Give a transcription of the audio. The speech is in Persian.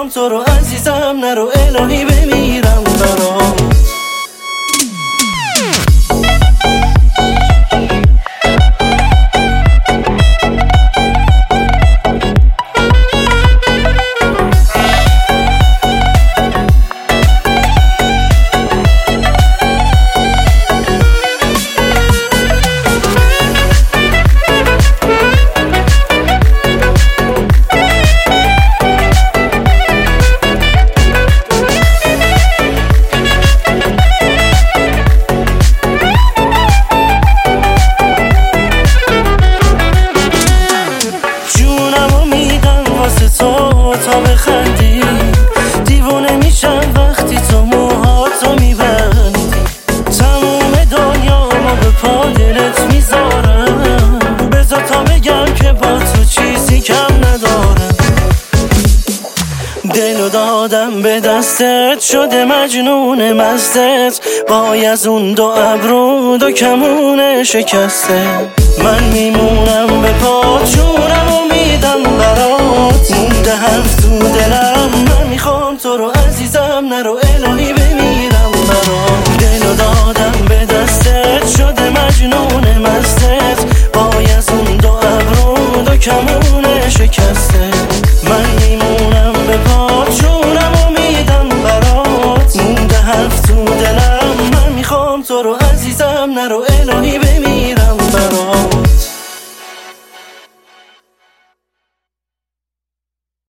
میخوام تو رو عزیزم، نرو الهی بمیرم برات. تا بخندی دیوونه میشم وقتی تو موهاتو میبندی، تموم دنیامو به پا دلت میذارم، بذار تا بگم که با تو چیزی کم ندارم. دلو دادم به دستت شده مجنون مستت، وای از اون دو ابرو دو کمون شکسته، من میمونم به پا جونم و میدم برات، مونده حرف تو دلم، من میخوام تو رو عزیزم، نرو